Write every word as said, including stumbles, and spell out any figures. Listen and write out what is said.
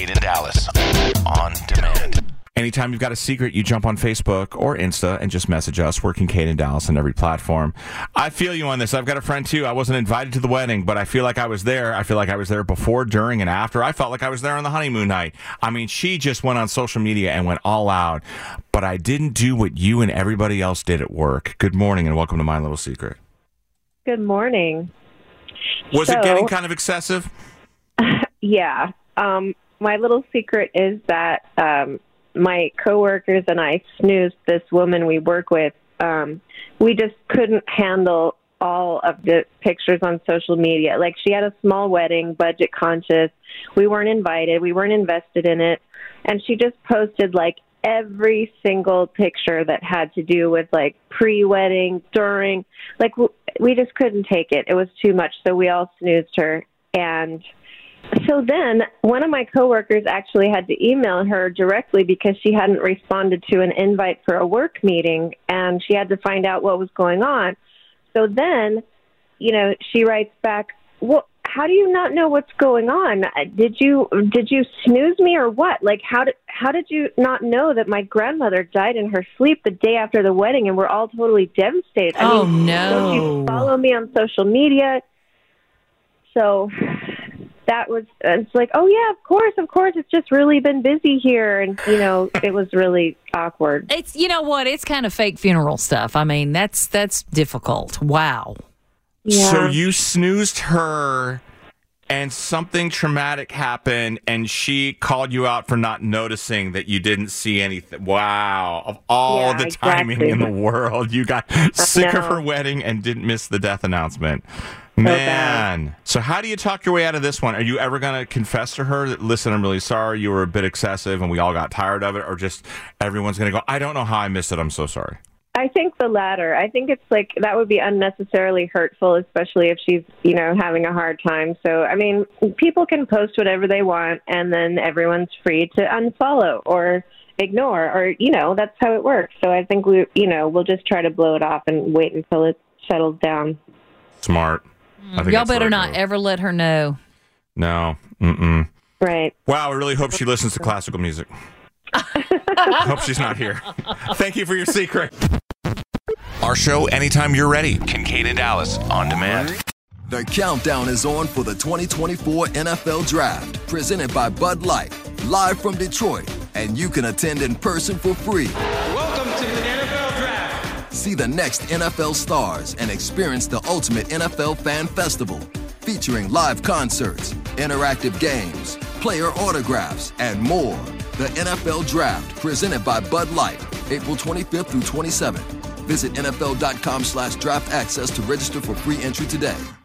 Kane and Dallas on demand. Anytime you've got a secret, you jump on Facebook or Insta and just message us. We're Kane and Dallas on every platform. I feel you on this. I've got a friend, too. I wasn't invited to the wedding, but I feel like I was there. I feel like I was there before, during, and after. I felt like I was there on the honeymoon night. I mean, she just went on social media and went all out. But I didn't do what you and everybody else did at work. Good morning and welcome to My Little Secret. Good morning. Was so, it getting kind of excessive? Yeah. Um, my little secret is that um, my coworkers and I snoozed this woman we work with. Um, we just couldn't handle all of the pictures on social media. Like, she had a small wedding, budget conscious. We weren't invited. We weren't invested in it. And she just posted, like, every single picture that had to do with, like, pre-wedding, during. Like, we just couldn't take it. It was too much. So we all snoozed her. And so then one of my coworkers actually had to email her directly because she hadn't responded to an invite for a work meeting, and she had to find out what was going on. So then, you know, she writes back, well, how do you not know what's going on? Did you did you snooze me or what? Like, how did how did you not know that my grandmother died in her sleep the day after the wedding, and we're all totally devastated? I oh, mean, no. Don't you follow me on social media? So that was, it's like, oh, yeah, of course, of course. It's just really been busy here. And, you know, it was really awkward. It's, you know what? It's kind of fake funeral stuff. I mean, that's that's difficult. Wow. Yeah. So you snoozed her and something traumatic happened and she called you out for not noticing that you didn't see anything. Wow. Of all Yeah, the timing exactly. in the world, you got sick of her wedding and didn't miss the death announcement. Man. So how do you talk your way out of this one? Are you ever going to confess to her that, listen, I'm really sorry, you were a bit excessive and we all got tired of it? Or just everyone's going to go, I don't know how I missed it, I'm so sorry? I think the latter. I think it's like that would be unnecessarily hurtful, especially if she's, you know, having a hard time. So, I mean, people can post whatever they want and then everyone's free to unfollow or ignore or, you know, that's how it works. So I think we, you know, we'll just try to blow it off and wait until it settles down. Smart. I think Y'all that's better right, not though. ever let her know. No. Mm-mm. Right. Wow, I really hope she listens to classical music. I hope she's not here. Thank you for your secret. Our show anytime you're ready. Kane and Dallas on demand. The countdown is on for the twenty twenty-four N F L Draft, presented by Bud Light, live from Detroit, and you can attend in person for free. Welcome to the N F L Draft. See the next N F L stars and experience the ultimate N F L fan festival, featuring live concerts, interactive games, player autographs, and more. The N F L Draft, presented by Bud Light, April twenty-fifth through twenty-seventh. Visit N F L dot com slash draft access to register for free entry today.